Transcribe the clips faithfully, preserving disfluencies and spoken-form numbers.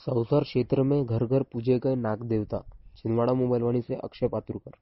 सौसर क्षेत्र में घर घर पूजे गए नाग देवता। छिंदवाड़ा मोबाइल वाणी से अक्षय पात्रुकर।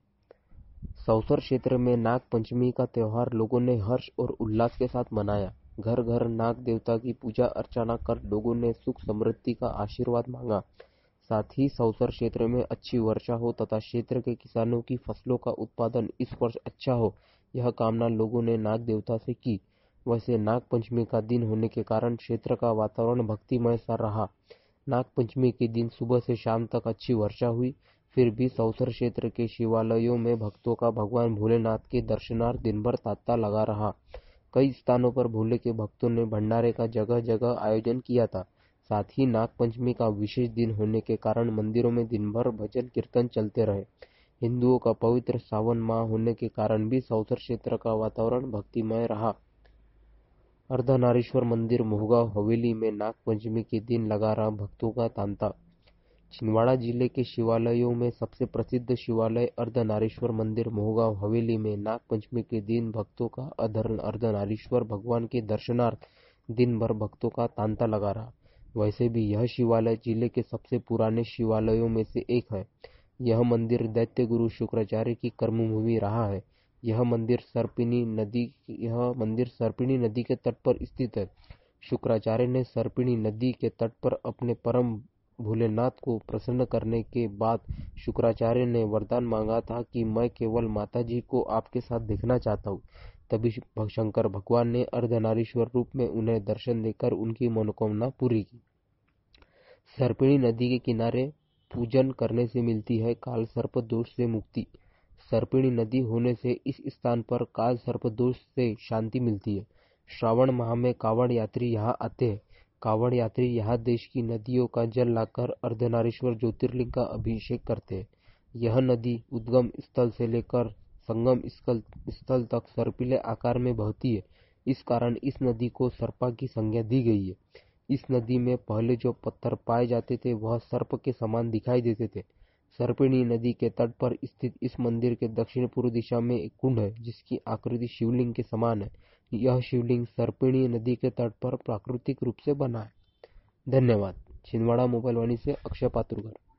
सौसर क्षेत्र में नाग पंचमी का त्योहार लोगों ने हर्ष और उल्लास के साथ मनाया। घर घर नाग देवता की पूजा अर्चना कर लोगों ने सुख समृद्धि का आशीर्वाद मांगा। साथ ही सौसर क्षेत्र में अच्छी वर्षा हो तथा क्षेत्र के किसानों की फसलों का उत्पादन इस वर्ष अच्छा हो, यह कामना लोगों ने नाग देवता से की। वैसे नाग पंचमी का दिन होने के कारण क्षेत्र का वातावरण भक्तिमय सा रहा। नाग पंचमी के दिन सुबह से शाम तक अच्छी वर्षा हुई। फिर भी सौसर क्षेत्र के शिवालयों में भक्तों का भगवान भोलेनाथ के दर्शनार्थ दिन भर तांता लगा रहा। कई स्थानों पर भोले के भक्तों ने भंडारे का जगह जगह आयोजन किया था। साथ ही नाग पंचमी का विशेष दिन होने के कारण मंदिरों में दिन भर भजन कीर्तन चलते रहे। हिंदुओं का पवित्र सावन माह होने के कारण भी सौसर क्षेत्र का वातावरण भक्तिमय रहा। अर्धनारीश्वर मंदिर मोहगांव हवेली में नाग पंचमी के दिन लगा रहा भक्तों का तांता। छिंदवाड़ा जिले के शिवालयों में सबसे प्रसिद्ध शिवालय अर्धनारीश्वर मंदिर मोहगांव हवेली में नाग पंचमी के दिन भक्तों का अर्धनारीश्वर भगवान के दर्शनार्थ दिन भर भक्तों का तांता लगा रहा। वैसे भी यह शिवालय जिले के सबसे पुराने शिवालयों में से एक है। यह मंदिर दैत्य गुरु शुक्राचार्य की कर्मभूमि रहा है। यह मंदिर सर्पिणी नदी यह मंदिर सर्पिणी नदी के तट पर स्थित है। शुक्राचार्य ने सर्पिणी नदी के तट पर अपने परम भोलेनाथ को प्रसन्न करने के बाद शुक्राचार्य ने वरदान मांगा था कि मैं केवल माताजी को आपके साथ देखना चाहता हूँ। तभी शंकर भगवान ने अर्धनारीश्वर रूप में उन्हें दर्शन देकर उनकी मनोकामना पूरी की। सर्पिणी नदी के किनारे पूजन करने से मिलती है काल सर्प दोष से मुक्ति। सर्पिणी नदी होने से इस स्थान पर काल सर्प दोष से शांति मिलती है। श्रावण माह में कावड़ यात्री यहाँ आते हैं। कावड़ यात्री यहाँ देश की नदियों का जल लाकर अर्धनारीश्वर ज्योतिर्लिंग का अभिषेक करते हैं। यह नदी उद्गम स्थल से लेकर संगम स्थल तक सर्पिले आकार में बहती है। इस कारण इस नदी को सर्पा की संज्ञा दी गई है। इस नदी में पहले जो पत्थर पाए जाते थे वह सर्प के समान दिखाई देते थे। सर्पिणी नदी के तट पर स्थित इस मंदिर के दक्षिण पूर्व दिशा में एक कुंड है जिसकी आकृति शिवलिंग के समान है। यह शिवलिंग सर्पिणी नदी के तट पर प्राकृतिक रूप से बना है। धन्यवाद। छिंदवाड़ा मोबाइल वाणी से अक्षय पात्रुकर।